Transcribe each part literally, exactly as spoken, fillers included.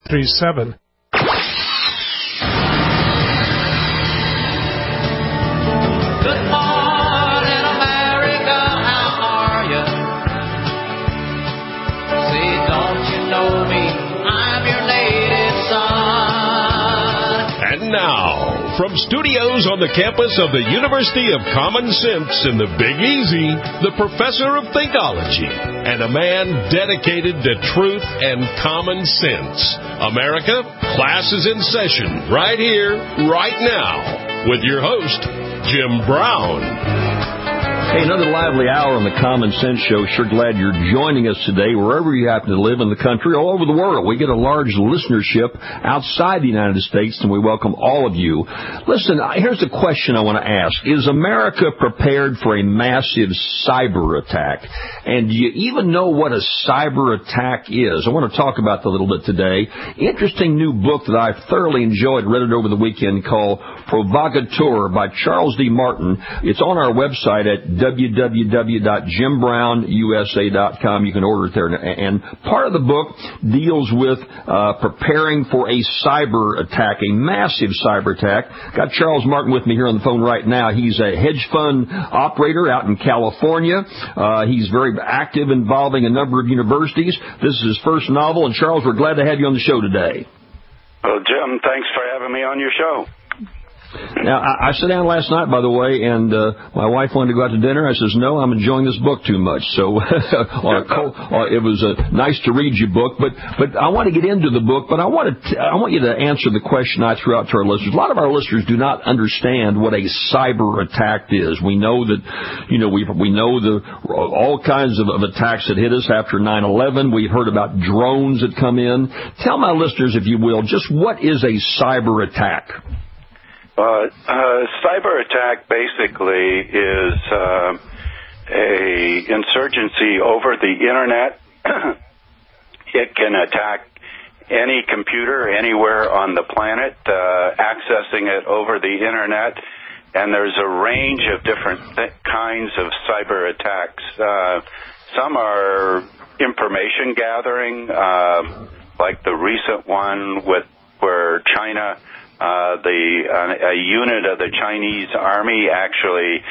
three seven. Now, from studios on the campus of the University of Common Sense in the Big Easy, the professor of Thinkology and a man dedicated to truth and common sense. America, class is in session right here, right now, with your host, Jim Brown. Hey, another lively hour on the Common Sense Show. Sure glad you're joining us today, wherever you happen to live in the country, all over the world. We get a large listenership outside the United States, and we welcome all of you. Listen, here's a question I want to ask. Is America prepared for a massive cyber attack? And do you even know what a cyber attack is? I want to talk about that a little bit today. Interesting new book that I thoroughly enjoyed, read it over the weekend, called Provocateur by Charles D. Martin. It's on our website at w w w dot jim brown u s a dot com. You can order it there. And part of the book deals with uh, preparing for a cyber attack, a massive cyber attack. Got Charles Martin with me here on the phone right now. He's a hedge fund operator out in California. Uh, he's very active, involving a number of universities. This is his first novel. And, Charles, we're glad to have you on the show today. Well, Jim, thanks for having me on your show. Now, I, I sat down last night, by the way, and uh, my wife wanted to go out to dinner. I says, no, I'm enjoying this book too much. So uh, it was uh, nice to read your book. But but I want to get into the book, but I want, to, I want you to answer the question I threw out to our listeners. A lot of our listeners do not understand what a cyber attack is. We know that, you know, we we know the all kinds of, of attacks that hit us after nine eleven. We've heard about drones that come in. Tell my listeners, if you will, just what is a cyber attack? Uh, uh, cyber attack basically is uh, a insurgency over the internet. It can attack any computer anywhere on the planet, uh, accessing it over the internet, and there's a range of different th- kinds of cyber attacks. Uh, some are information gathering, uh, like the recent one with where China. Uh, the uh, a unit of the Chinese army actually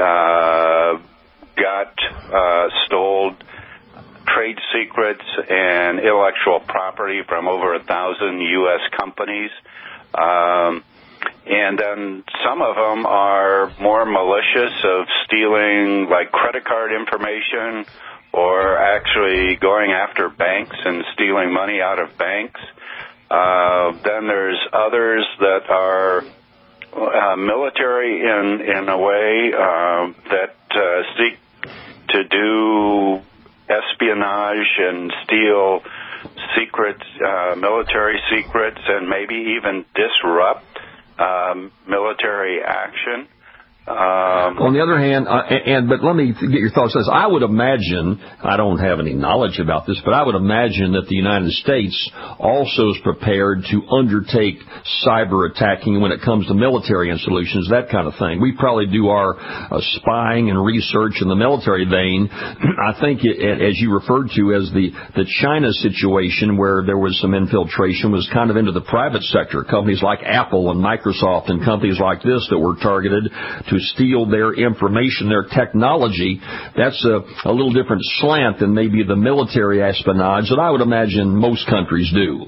uh, got uh, stole trade secrets and intellectual property from over a thousand U S companies. Um, and then some of them are more malicious, of stealing like credit card information or actually going after banks and stealing money out of banks. Uh, then there's others that are uh, military in in a way uh, that uh, seek to do espionage and steal secrets, uh, military secrets, and maybe even disrupt um, military action. Um, On the other hand, uh, and but let me get your thoughts on this. I would imagine, I don't have any knowledge about this, but I would imagine that the United States also is prepared to undertake cyber attacking when it comes to military installations, that kind of thing. We probably do our uh, spying and research in the military vein. I think, it, as you referred to as the, the China situation, where there was some infiltration, was kind of into the private sector. Companies like Apple and Microsoft and companies like this that were targeted to steal their information, their technology. That's a, a little different slant than maybe the military espionage that I would imagine most countries do.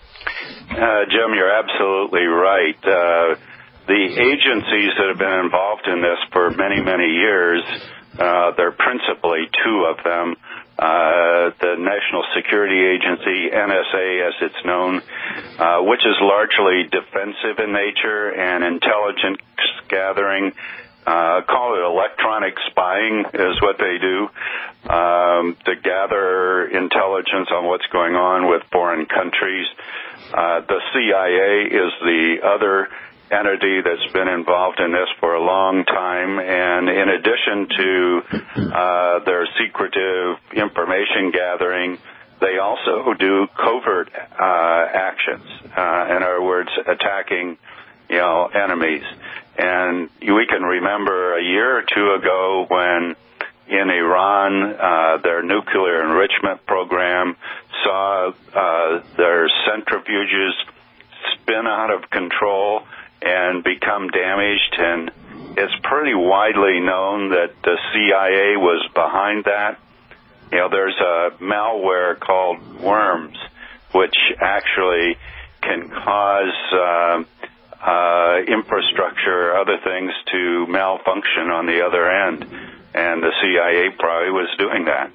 Uh, Jim, you're absolutely right. Uh, the agencies that have been involved in this for many, many years, uh, there are principally two of them. Uh, the National Security Agency, N S A as it's known, uh, which is largely defensive in nature and intelligence gathering. Uh, call it electronic spying is what they do, um, to gather intelligence on what's going on with foreign countries. Uh, the C I A is the other entity that's been involved in this for a long time, and in addition to uh, their secretive information gathering, they also do covert uh, actions. Uh, in other words, attacking, you know, enemies. And we can remember a year or two ago when in Iran, uh, their nuclear enrichment program, saw uh, their centrifuges spin out of control and become damaged, and it's pretty widely known that the C I A was behind that. You know, there's a malware called Worms, which actually can cause uh, uh, infrastructure, other things to malfunction on the other end, and the C I A probably was doing that.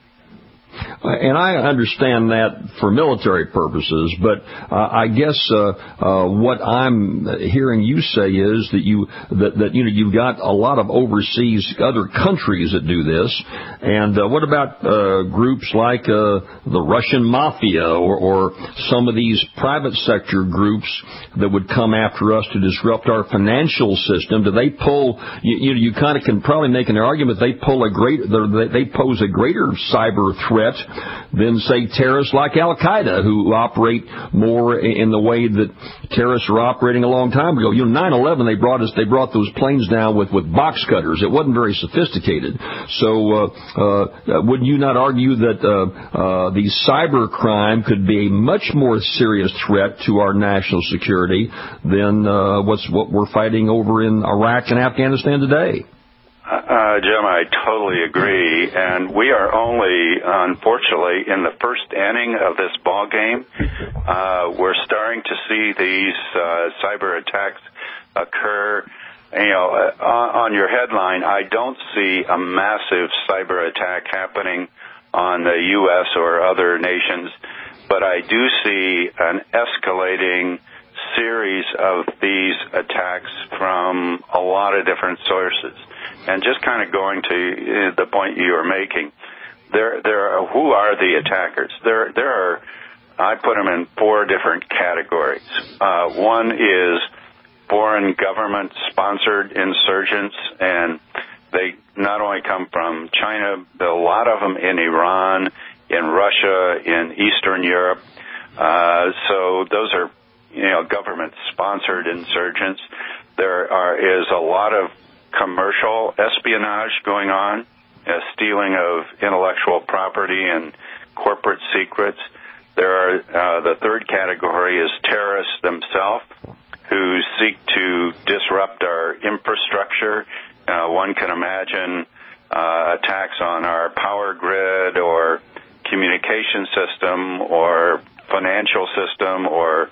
And I understand that for military purposes, but uh, I guess uh, uh, what I'm hearing you say is that you that, that you know you've got a lot of overseas other countries that do this. And uh, what about uh, groups like uh, the Russian mafia or, or some of these private sector groups that would come after us to disrupt our financial system? Do they pull? You, you, you kind of can probably make an argument they pull a great they pose a greater cyber threat than, say, terrorists like Al-Qaeda, who operate more in the way that terrorists were operating a long time ago. You know, nine eleven, they brought us, they brought those planes down with, with box cutters. It wasn't very sophisticated. So, uh, uh, wouldn't you not argue that, uh, uh, the cyber crime could be a much more serious threat to our national security than, uh, what's, what we're fighting over in Iraq and Afghanistan today? Uh, Jim, I totally agree, and we are only, unfortunately, in the first inning of this ball game. Uh, we're starting to see these uh, cyber attacks occur. You know, on, on your headline, I don't see a massive cyber attack happening on the U S or other nations, but I do see an escalating series of these attacks from a lot of different sources. And just kind of going to the point you were making, there, there are, who are the attackers? There, there are, I put them in four different categories. Uh, one is foreign government-sponsored insurgents, and they not only come from China, but a lot of them in Iran, in Russia, in Eastern Europe. Uh, so those are, you know, government-sponsored insurgents. There are is a lot of commercial espionage going on, uh, stealing of intellectual property and corporate secrets. There are uh, the third category is terrorists themselves who seek to disrupt our infrastructure. Uh, one can imagine uh, attacks on our power grid or communication system or financial system or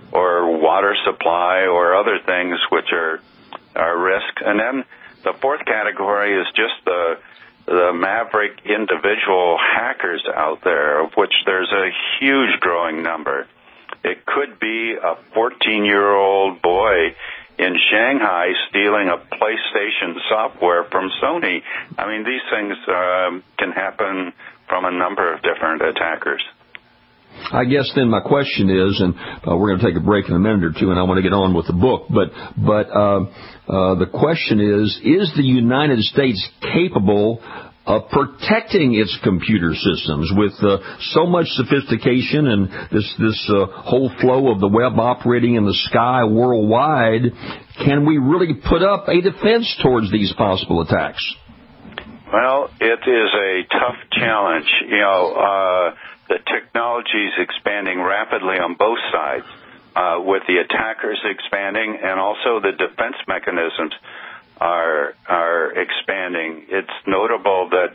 or water supply or other things which are are risk. And then the fourth category is just the the maverick individual hackers out there, of which there's a huge growing number. It could be a fourteen-year-old boy in Shanghai stealing a PlayStation software from Sony. I mean, these things uh, can happen from a number of different attackers. I guess then my question is, and uh, we're going to take a break in a minute or two, and I want to get on with the book, but but uh, uh, the question is, is the United States capable of protecting its computer systems with uh, so much sophistication and this this uh, whole flow of the web operating in the sky worldwide? Can we really put up a defense towards these possible attacks? Well, it is a tough challenge. You know, uh, the technology is expanding rapidly on both sides, uh, with the attackers expanding and also the defense mechanisms are are expanding. It's notable that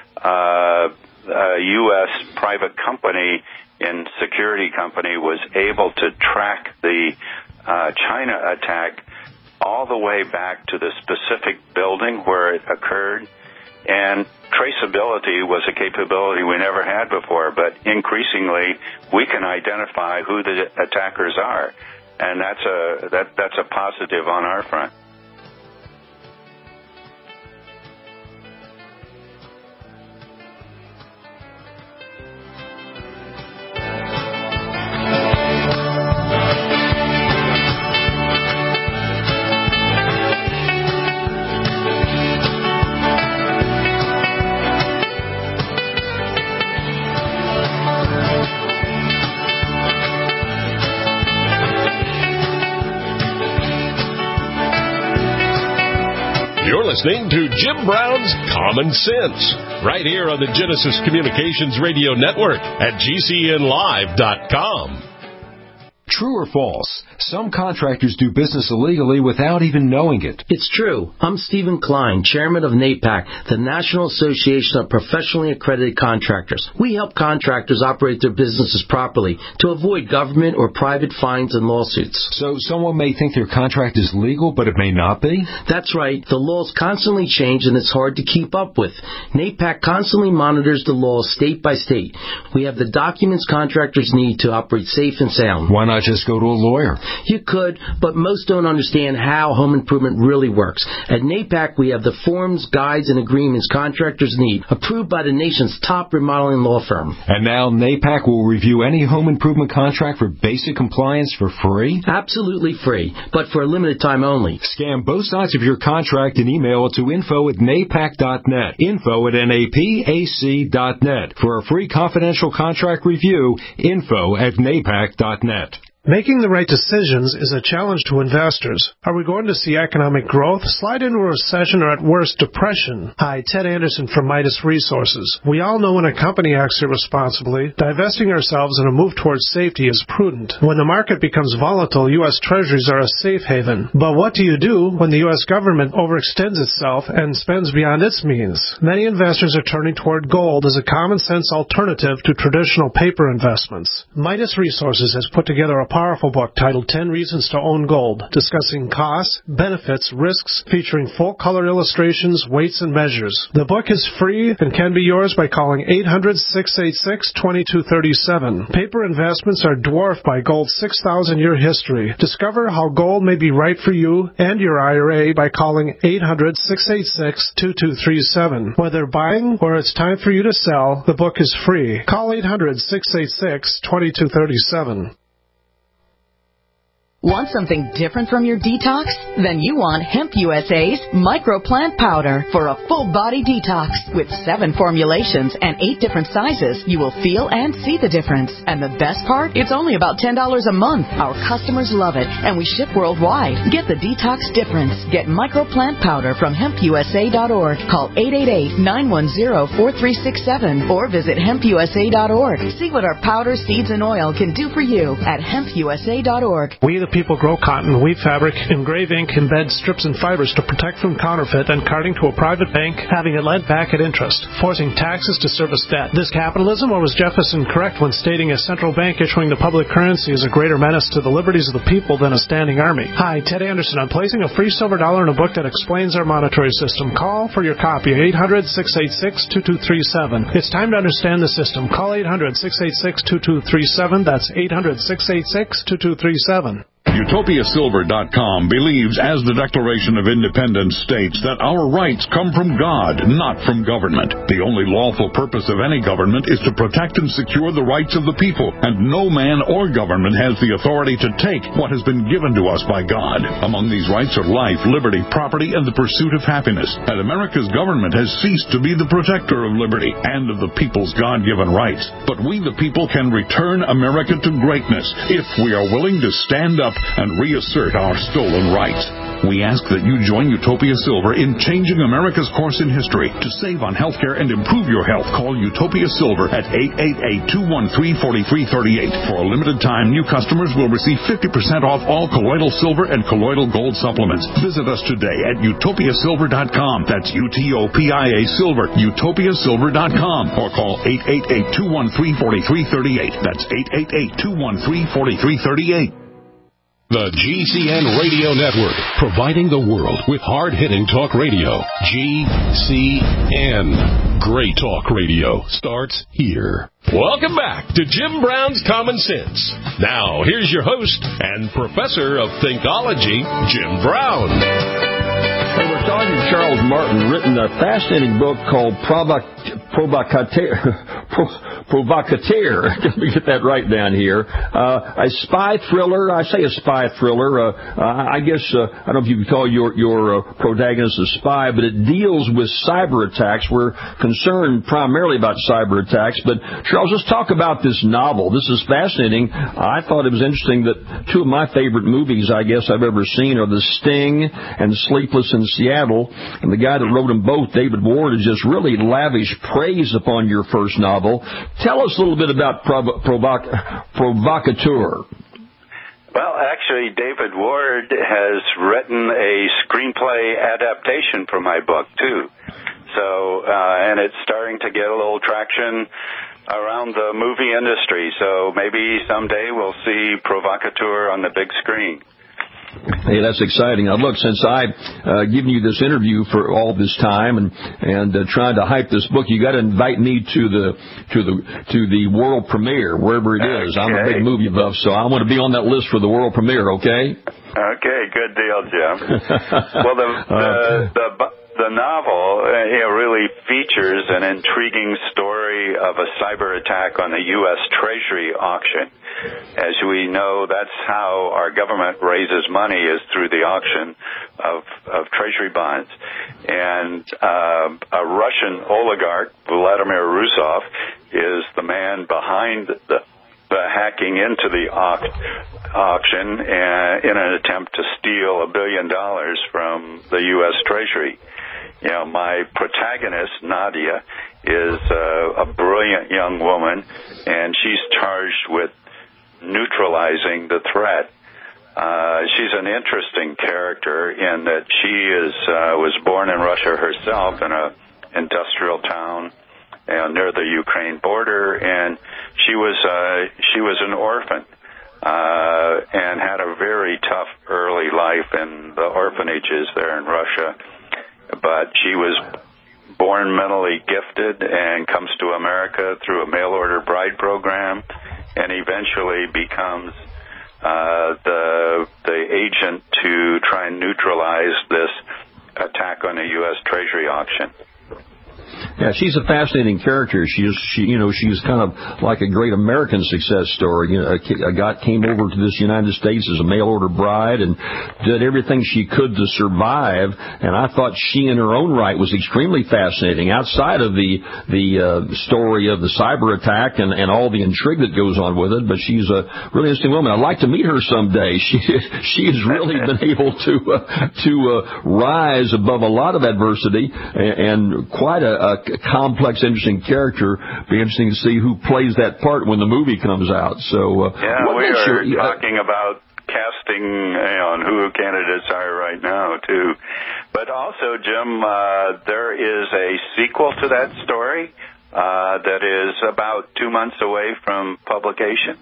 uh, a U S private company and security company was able to track the uh, China attack all the way back to the specific building where it occurred. And traceability was a capability we never had before, but increasingly we can identify who the attackers are, and that's a that that's a positive on our front. You're listening to Jim Brown's Common Sense, right here on the Genesis Communications Radio Network at G C N live dot com. True or false? Some contractors do business illegally without even knowing it. It's true. I'm Stephen Klein, chairman of NAPAC, the National Association of Professionally Accredited Contractors. We help contractors operate their businesses properly to avoid government or private fines and lawsuits. So someone may think their contract is legal, but it may not be? That's right. The laws constantly change and it's hard to keep up with. NAPAC constantly monitors the laws state by state. We have the documents contractors need to operate safe and sound. Why not just go to a lawyer? You could, but most don't understand how home improvement really works. At NAPAC, we have the forms, guides, and agreements contractors need, approved by the nation's top remodeling law firm. And now NAPAC will review any home improvement contract for basic compliance for free? Absolutely free, but for a limited time only. Scan both sides of your contract and email it to info at napac dot net. Info at N A P A C dot net. For a free confidential contract review, info at napac dot net. Making the right decisions is a challenge to investors. Are we going to see economic growth, slide into a recession, or at worst, depression? Hi, Ted Anderson from Midas Resources. We all know when a company acts irresponsibly, divesting ourselves in a move towards safety is prudent. When the market becomes volatile, U S Treasuries are a safe haven. But what do you do when the U S government overextends itself and spends beyond its means? Many investors are turning toward gold as a common-sense alternative to traditional paper investments. Midas Resources has put together a powerful book titled ten Reasons to Own Gold, discussing costs, benefits, risks, featuring full-color illustrations, weights, and measures. The book is free and can be yours by calling eight hundred, six eight six, two two three seven. Paper investments are dwarfed by gold's six thousand year history. Discover how gold may be right for you and your I R A by calling eight hundred, six eight six, two two three seven. Whether buying or it's time for you to sell, the book is free. Call eight hundred, six eight six, two two three seven. Want something different from your detox? Then you want Hemp U S A's Microplant Powder for a full-body detox. With seven formulations and eight different sizes, you will feel and see the difference. And the best part? It's only about ten dollars a month. Our customers love it, and we ship worldwide. Get the detox difference. Get Microplant Powder from hemp U S A dot org. Call eight eight eight, nine one zero, four three six seven or visit hemp U S A dot org. See what our powder, seeds, and oil can do for you at hemp U S A dot org. We the people grow cotton, weave fabric, engrave ink, embed strips and fibers to protect from counterfeit and carting to a private bank, having it lent back at interest, forcing taxes to service debt. This capitalism, or was Jefferson correct when stating a central bank issuing the public currency is a greater menace to the liberties of the people than a standing army? Hi, Ted Anderson. I'm placing a free silver dollar in a book that explains our monetary system. Call for your copy, eight hundred, six eight six, two two three seven. It's time to understand the system. Call eight hundred, six eight six, two two three seven. That's eight hundred, six eight six, two two three seven. Utopia Silver dot com believes, as the Declaration of Independence states, that our rights come from God, not from government. The only lawful purpose of any government is to protect and secure the rights of the people, and no man or government has the authority to take what has been given to us by God. Among these rights are life, liberty, property, and the pursuit of happiness. And America's government has ceased to be the protector of liberty and of the people's God-given rights. But we, the people, can return America to greatness if we are willing to stand up and reassert our stolen rights. We ask that you join Utopia Silver in changing America's course in history. To save on health care and improve your health, call Utopia Silver at eight eight eight, two one three, four three three eight. For a limited time, new customers will receive fifty percent off all colloidal silver and colloidal gold supplements. Visit us today at Utopia Silver dot com. That's U T O P I A Silver, Utopia Silver dot com. Or call eight eight eight, two one three, four three three eight. That's eight eight eight, two one three, four three three eight. The G C N Radio Network, providing the world with hard-hitting talk radio. G C N. Great talk radio starts here. Welcome back to Jim Brown's Common Sense. Now, here's your host and professor of Thinkology, Jim Brown. Hey, we're talking to Charles Martin, written a fascinating book called Provoc- Provocate- Pro- Provocateur. Let me get that right down here. Uh, a spy thriller. I say a spy thriller. Uh, uh, I guess uh, I don't know if you can call your your uh, protagonist a spy, but it deals with cyber attacks. We're concerned primarily about cyber attacks. But Charles, let's talk about this novel. This is fascinating. I thought it was interesting that two of my favorite movies, I guess, I've ever seen are The Sting and Sleepless in Seattle. And the guy that wrote them both, David Ward, has just really lavished praise upon your first novel. Tell us a little bit about Provo- Provoc- Provocateur. Well, actually, David Ward has written a screenplay adaptation for my book, too. So, uh, and it's starting to get a little traction around the movie industry. So maybe someday we'll see Provocateur on the big screen. Hey, that's exciting. Now, look, since I've uh, given you this interview for all this time and and uh, trying to hype this book, you got to invite me to the to the to the world premiere wherever it is. Okay. I'm a big movie buff, so I want to be on that list for the world premiere. Okay. Okay, good deal, Jim. Well, the the the, the novel uh, you know, really features an intriguing story of a cyber attack on the U S Treasury auction. As we know, that's how our government raises money, is through the auction of, of treasury bonds. And uh, a Russian oligarch, Vladimir Rusov, is the man behind the, the hacking into the au- auction uh, in an attempt to steal a billion dollars from the U S Treasury. You know, my protagonist, Nadia, is uh, a brilliant young woman, and she's charged with neutralizing the threat. Uh, she's an interesting character in that she is uh, was born in Russia herself in a industrial town uh, near the Ukraine border, and she was uh, she was an orphan uh, and had a very tough early life in the orphanages there in Russia. But she was born mentally gifted and comes to America through a mail-order bride program, and eventually becomes uh, the the agent to try and neutralize this attack on a U S Treasury auction. Yeah, she's a fascinating character. She's, she, you know, she's kind of like a great American success story. You know, a, a guy came over to this United States as a mail-order bride and did everything she could to survive. And I thought she, in her own right, was extremely fascinating. Outside of the the uh, story of the cyber attack and, and all the intrigue that goes on with it, but she's a really interesting woman. I'd like to meet her someday. She she has really been able to uh, to uh, rise above a lot of adversity and, and quite a, a complex, interesting character. Be interesting to see who plays that part when the movie comes out. So, uh, yeah, we are your, talking uh, about casting, you know, and who candidates are right now, too. But also, Jim, uh, there is a sequel to that story uh, that is about two months away from publication.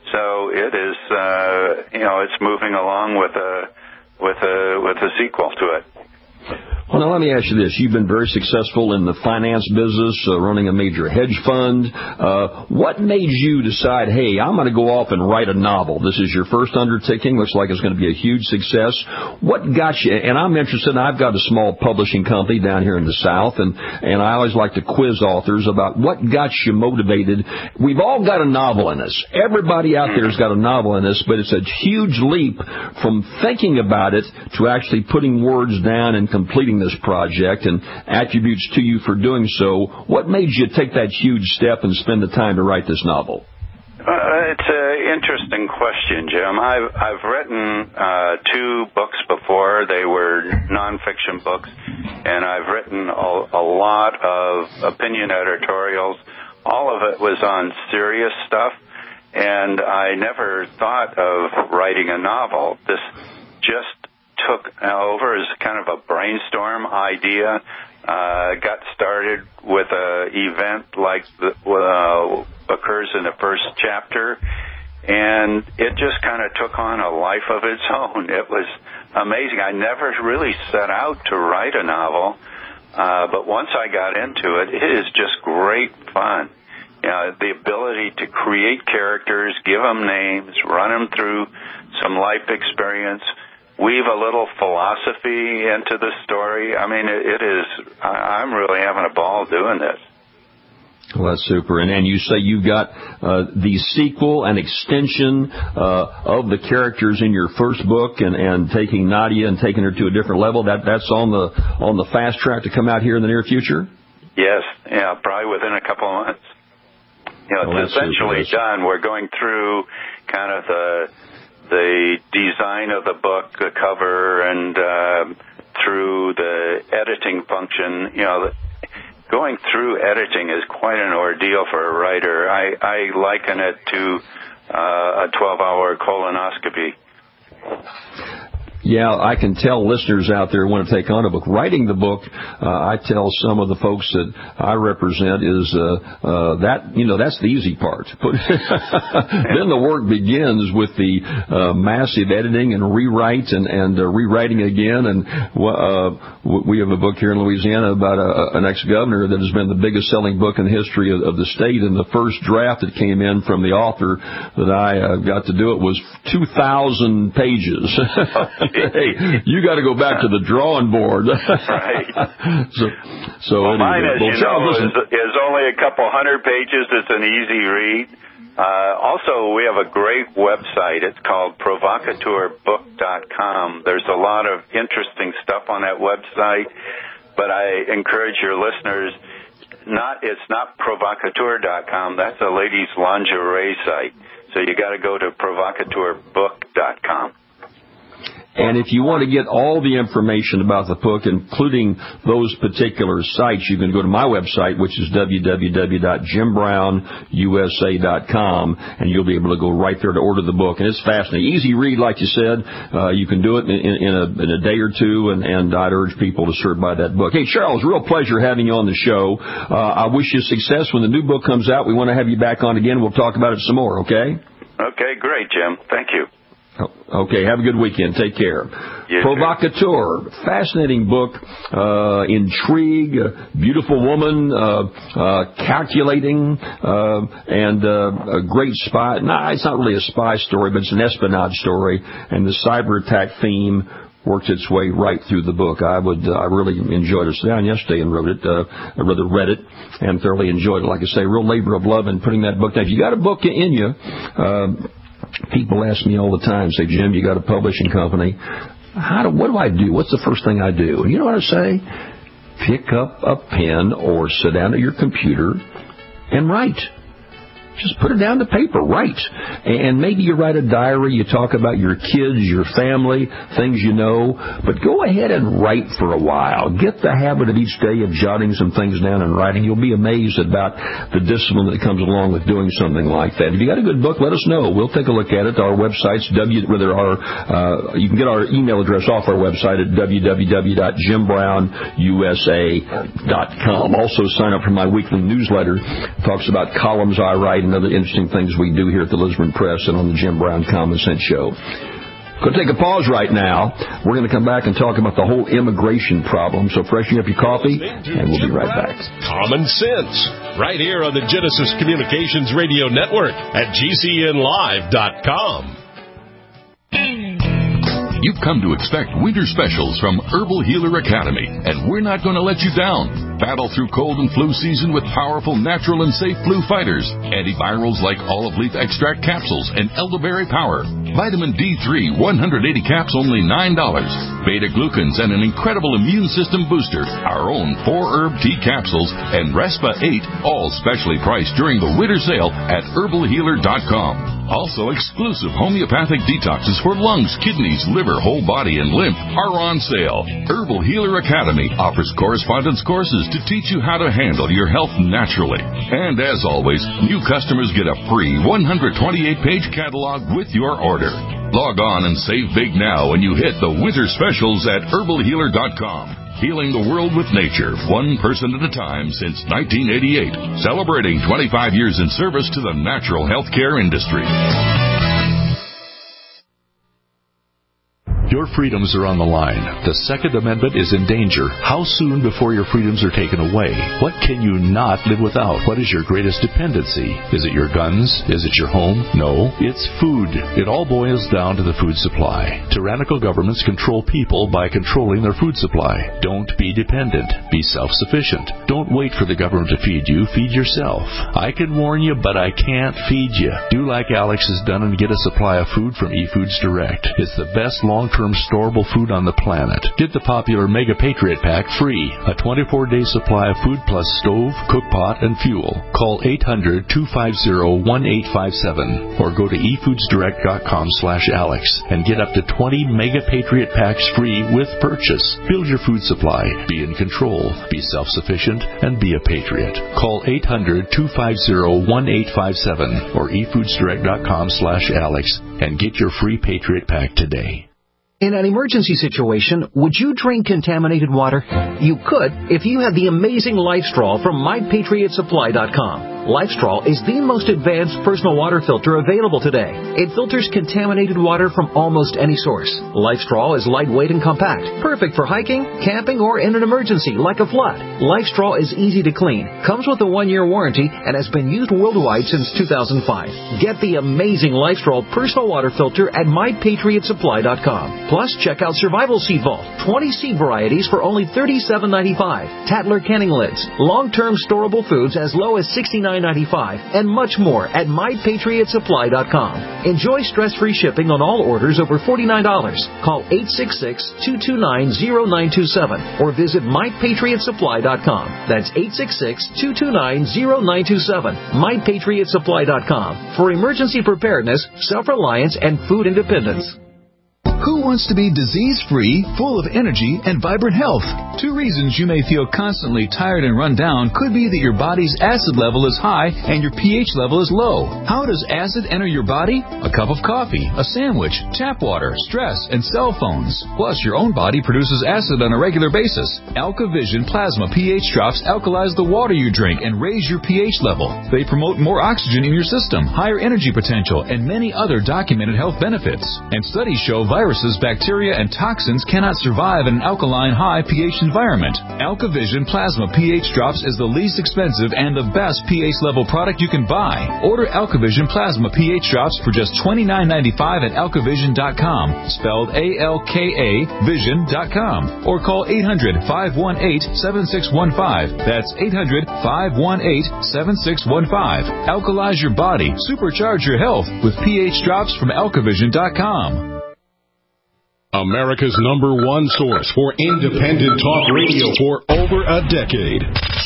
So it is, uh, you know, it's moving along with a with a with a sequel to it. Well, now let me ask you this. You've been very successful in the finance business, uh, running a major hedge fund. Uh, what made you decide, hey, I'm going to go off and write a novel? This is your first undertaking. Looks like it's going to be a huge success. What got you? And I'm interested. I've got a small publishing company down here in the South, and, and I always like to quiz authors about what got you motivated. We've all got a novel in us. Everybody out there has got a novel in us, but it's a huge leap from thinking about it to actually putting words down and completing this project, and attributes to you for doing so. What made you take that huge step and spend the time to write this novel? Uh, it's an interesting question, Jim. I've, I've written uh, two books before. They were nonfiction books, and I've written a, a lot of opinion editorials. All of it was on serious stuff, and I never thought of writing a novel. This just took over as kind of a brainstorm idea. Uh, got started with an event like the, uh, occurs in the first chapter, and it just kind of took on a life of its own. It was amazing. I never really set out to write a novel, uh, but once I got into it, it is just great fun. You know, the ability to create characters, give them names, run them through some life experience, weave a little philosophy into the story. I mean, it, it is, I, I'm really having a ball doing this. Well, that's super. And, and you say you've got uh, the sequel and extension uh, of the characters in your first book, and, and taking Nadia and taking her to a different level. That that's on the on the fast track to come out here in the near future. Yes, yeah, probably within a couple of months. You know, well, it's essentially done. We're going through kind of the the design of the book, the cover, and uh, through the editing function. You know. The, Going through editing is quite an ordeal for a writer. I, I liken it to uh, a twelve-hour colonoscopy. Yeah, I can tell listeners out there who want to take on a book. Writing the book, uh, I tell some of the folks that I represent is uh, uh, that, you know, that's the easy part. Then the work begins with the uh, massive editing and rewrite and, and uh, rewriting again. And uh, we have a book here in Louisiana about a, an ex-governor that has been the biggest selling book in the history of, of the state. And the first draft that came in from the author that I uh, got to do it was two thousand pages. Hey, you got to go back to the drawing board. Right. So, so well, anyway, mine, as well, you Charles, know, is, is only a couple hundred pages. It's an easy read. Uh, also, we have a great website. It's called provocateur book dot com. There's a lot of interesting stuff on that website, but I encourage your listeners, not it's not provocateur dot com. That's a ladies' lingerie site. So you got to go to provocateur book dot com. And if you want to get all the information about the book, including those particular sites, you can go to my website, which is w w w dot jim brown u s a dot com, and you'll be able to go right there to order the book. And it's fascinating. Easy read, like you said. Uh, you can do it in, in, a, in a day or two, and, and I'd urge people to start by that book. Hey, Charles, real pleasure having you on the show. Uh, I wish you success when the new book comes out. We want to have you back on again. We'll talk about it some more, okay? Okay, great, Jim. Thank you. Okay, have a good weekend. Take care. You Provocateur, fascinating book, uh, intrigue, beautiful woman, uh, uh, calculating, uh, and uh, a great spy. No, it's not really a spy story, but it's an espionage story, and the cyber attack theme works its way right through the book. I would, uh, I really enjoyed it. I sat down yesterday and wrote it, uh, I rather read it and thoroughly enjoyed it. Like I say, real labor of love in putting that book down. If you got a book in you, uh, people ask me all the time, say, Jim, you got a publishing company. How do, what do I do? What's the first thing I do? And you know what I say? Pick up a pen or sit down at your computer and write. Just put it down to paper, write. And maybe you write a diary, you talk about your kids, your family, things you know, but go ahead and write for a while. Get the habit of each day of jotting some things down and writing. You'll be amazed about the discipline that comes along with doing something like that. If you got a good book, let us know. We'll take a look at it. Our website's W, rather our, uh, you can get our email address off our website at w w w dot jim brown u s a dot com. Also sign up for my weekly newsletter. It talks about columns I write and other interesting things we do here at the Lisbon Press and on the Jim Brown Common Sense Show. Going to take a pause right now. We're going to come back and talk about the whole immigration problem. So freshen up your coffee, and we'll be right back. Common Sense, right here on the Genesis Communications Radio Network at g c n live dot com. You've come to expect winter specials from Herbal Healer Academy, and we're not going to let you down. Battle through cold and flu season with powerful, natural, and safe flu fighters. Antivirals like olive leaf extract capsules and elderberry power. Vitamin D three, one hundred eighty caps, only nine dollars. Beta-glucans and an incredible immune system booster. Our own four-herb tea capsules and Respa eight, all specially priced during the winter sale at herbal healer dot com. Also, exclusive homeopathic detoxes for lungs, kidneys, liver, whole body, and lymph are on sale. Herbal Healer Academy offers correspondence courses to teach you how to handle your health naturally. And as always, new customers get a free one hundred twenty-eight page catalog with your order. Log on and save big now when you hit the winter specials at herbal healer dot com. Healing the world with nature, one person at a time since nineteen eighty-eight. Celebrating twenty-five years in service to the natural health care industry. Your freedoms are on the line. The Second Amendment is in danger. How soon before your freedoms are taken away? What can you not live without? What is your greatest dependency? Is it your guns? Is it your home? No, it's food. It all boils down to the food supply. Tyrannical governments control people by controlling their food supply. Don't be dependent. Be self-sufficient. Don't wait for the government to feed you. Feed yourself. I can warn you, but I can't feed you. Do like Alex has done and get a supply of food from eFoods Direct. It's the best long-term storable food on the planet. Get the popular Mega Patriot Pack free. A twenty-four day supply of food plus stove, cook pot, and fuel. Call eight hundred, two five zero, one eight five seven or go to e foods direct dot com slash Alex and get up to twenty Mega Patriot Packs free with purchase. Build your food supply. Be in control. Be self-sufficient and be a patriot. Call eight hundred, two five zero, one eight five seven or e foods direct dot com slash Alex and get your free Patriot Pack today. In an emergency situation, would you drink contaminated water? You could if you had the amazing LifeStraw from my patriot supply dot com. LifeStraw is the most advanced personal water filter available today. It filters contaminated water from almost any source. LifeStraw is lightweight and compact, perfect for hiking, camping, or in an emergency like a flood. LifeStraw is easy to clean, comes with a one-year warranty, and has been used worldwide since two thousand five. Get the amazing LifeStraw personal water filter at my patriot supply dot com. Plus, check out Survival Seed Vault, twenty seed varieties for only thirty-seven ninety-five. Tatler canning lids, long-term storable foods as low as sixty-nine ninety-five, and much more at my patriot supply dot com. Enjoy stress-free shipping on all orders over forty-nine dollars. Call eight six six, two two nine, zero nine two seven or visit my patriot supply dot com. That's eight six six, two two nine, zero nine two seven. my patriot supply dot com for emergency preparedness, self-reliance, and food independence. Who wants to be disease-free, full of energy, and vibrant health? Two reasons you may feel constantly tired and run down could be that your body's acid level is high and your pH level is low. How does acid enter your body? A cup of coffee, a sandwich, tap water, stress, and cell phones. Plus, your own body produces acid on a regular basis. AlkaVision Plasma pH drops alkalize the water you drink and raise your pH level. They promote more oxygen in your system, higher energy potential, and many other documented health benefits. And studies show viruses, bacteria, and toxins cannot survive in an alkaline high pH environment. AlkaVision Plasma pH Drops is the least expensive and the best pH level product you can buy. Order AlkaVision Plasma pH Drops for just twenty-nine ninety-five at alkavision dot com, spelled A L K A vision dot com, or call eight hundred, five one eight, seven six one five. That's eight hundred, five one eight, seven six one five. Alkalize your body, supercharge your health with pH Drops from alkavision dot com. America's number one source for independent talk radio for over a decade.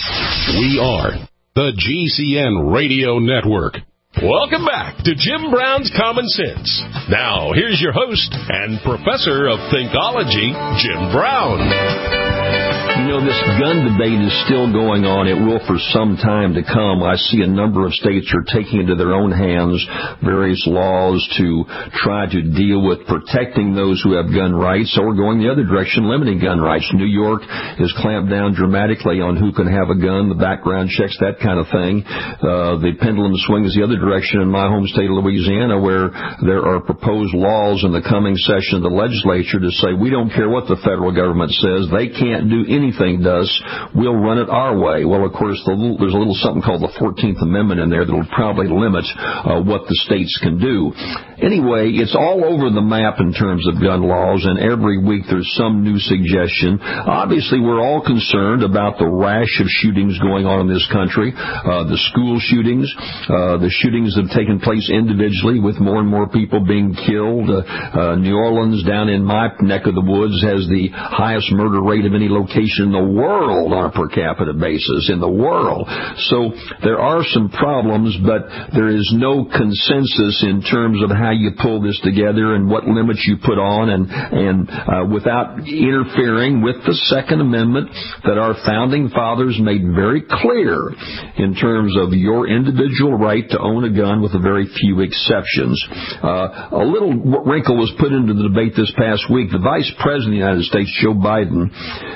We are the G C N Radio Network. Welcome back to Jim Brown's Common Sense. Now, here's your host and professor of Thinkology, Jim Brown. You know, this gun debate is still going on. It will for some time to come. I see a number of states are taking into their own hands various laws to try to deal with protecting those who have gun rights, or going the other direction, limiting gun rights. New York has clamped down dramatically on who can have a gun, the background checks, that kind of thing. Uh, the pendulum swings the other direction in my home state of Louisiana, where there are proposed laws in the coming session of the legislature to say, we don't care what the federal government says. They can't do anything to us. We'll run it our way. Well, of course, the little, there's a little something called the fourteenth Amendment in there that will probably limit uh, what the states can do. Anyway, it's all over the map in terms of gun laws, and every week there's some new suggestion. Obviously, we're all concerned about the rash of shootings going on in this country, uh, the school shootings, uh, the shootings that have taken place individually with more and more people being killed. Uh, uh, New Orleans, down in my neck of the woods, has the highest murder rate of any location in the world on a per capita basis, in the world. So there are some problems, but there is no consensus in terms of how you pull this together and what limits you put on, and, and uh, without interfering with the Second Amendment that our founding fathers made very clear in terms of your individual right to own a gun with a very few exceptions. Uh, a little wrinkle was put into the debate this past week. The Vice President of the United States, Joe Biden, suggested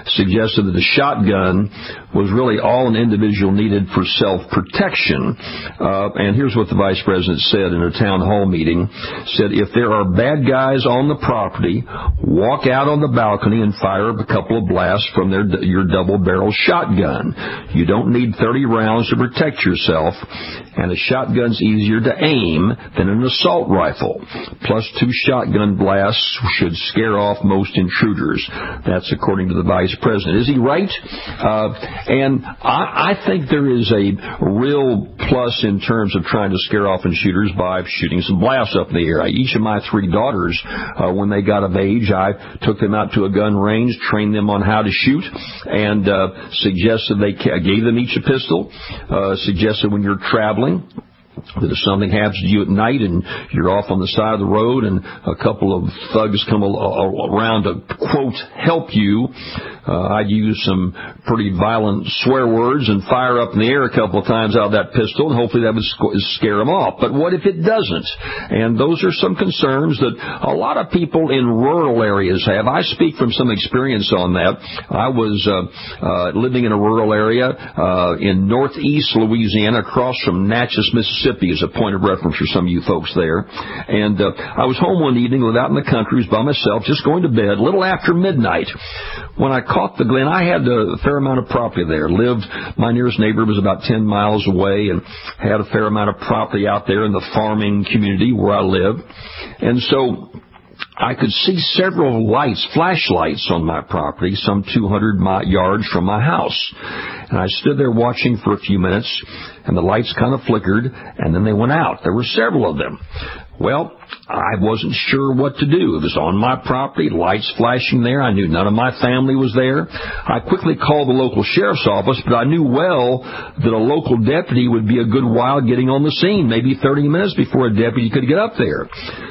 suggested that the shotgun was really all an individual needed for self-protection. Uh, and here's what the vice president said in a town hall meeting. Said, if there are bad guys on the property, walk out on the balcony and fire a couple of blasts from their, your double-barrel shotgun. You don't need thirty rounds to protect yourself, and a shotgun's easier to aim than an assault rifle. Plus, two shotgun blasts should scare off most intruders. That's according to the vice president. Is he right? Uh, and I, I think there is a real plus in terms of trying to scare off intruders by shooting some blasts up in the air. Each of my three daughters, uh, when they got of age, I took them out to a gun range, trained them on how to shoot, and uh, suggested they ca- gave them each a pistol, uh, suggested when you're traveling, that if something happens to you at night and you're off on the side of the road and a couple of thugs come al- around to, quote, help you, uh, I'd use some pretty violent swear words and fire up in the air a couple of times out of that pistol, and hopefully that would sc- scare them off. But what if it doesn't? And those are some concerns that a lot of people in rural areas have. I speak from some experience on that. I was uh, uh, living in a rural area uh, in northeast Louisiana across from Natchez, Mississippi, as a point of reference for some of you folks there. And uh, I was home one evening, was out in the country, was by myself, just going to bed, a little after midnight, when I caught the glen. I had a fair amount of property there. Lived, my nearest neighbor was about ten miles away, and had a fair amount of property out there in the farming community where I live. And so I could see several lights, flashlights on my property, some two hundred yards from my house. And I stood there watching for a few minutes, and the lights kind of flickered, and then they went out. There were several of them. Well, I wasn't sure what to do. It was on my property, lights flashing there. I knew none of my family was there. I quickly called the local sheriff's office, but I knew well that a local deputy would be a good while getting on the scene, maybe thirty minutes before a deputy could get up there.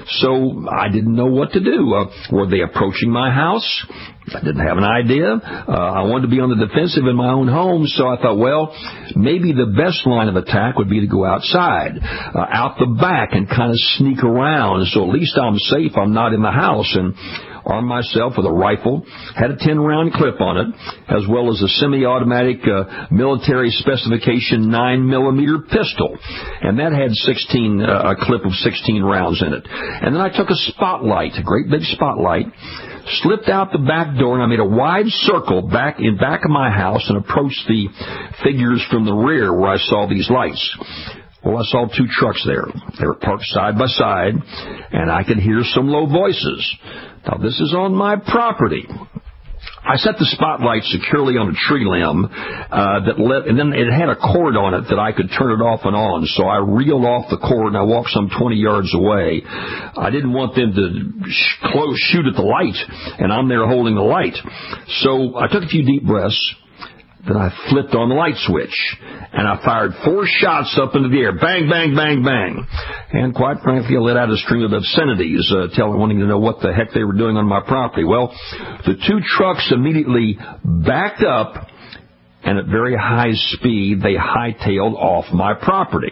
So I didn't know what to do. Uh, were they approaching my house? I didn't have an idea. Uh, I wanted to be on the defensive in my own home, so I thought, well, maybe the best line of attack would be to go outside, uh, out the back, and kind of sneak around. So at least I'm safe. I'm not in the house. And armed myself with a rifle, had a ten-round clip on it, as well as a semi-automatic uh, military specification nine millimeter pistol. And that had sixteen, uh, a clip of sixteen rounds in it. And then I took a spotlight, a great big spotlight, slipped out the back door, and I made a wide circle back in back of my house and approached the figures from the rear where I saw these lights. Well, I saw two trucks there. They were parked side by side, and I could hear some low voices. Now, this is on my property. I set the spotlight securely on a tree limb, uh, that let, and then it had a cord on it that I could turn it off and on. So I reeled off the cord and I walked some twenty yards away. I didn't want them to sh- close, shoot at the light, and I'm there holding the light. So I took a few deep breaths. Then I flipped on the light switch, and I fired four shots up into the air. Bang, bang, bang, bang. And quite frankly, I let out a string of obscenities, uh, telling, wanting to know what the heck they were doing on my property. Well, the two trucks immediately backed up, and at very high speed, they hightailed off my property.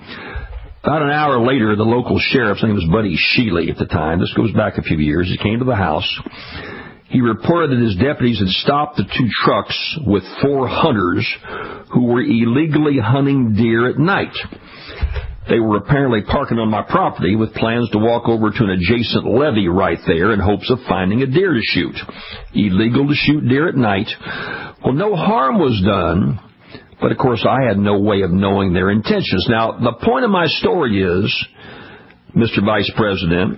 About an hour later, the local sheriff, his name was Buddy Sheely at the time, this goes back a few years, he came to the house. He reported that his deputies had stopped the two trucks with four hunters who were illegally hunting deer at night. They were apparently parking on my property with plans to walk over to an adjacent levee right there in hopes of finding a deer to shoot. Illegal to shoot deer at night. Well, no harm was done, but of course I had no way of knowing their intentions. Now, the point of my story is, Mister Vice President,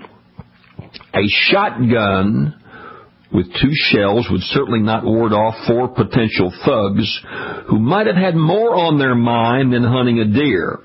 a shotgun with two shells would certainly not ward off four potential thugs who might have had more on their mind than hunting a deer.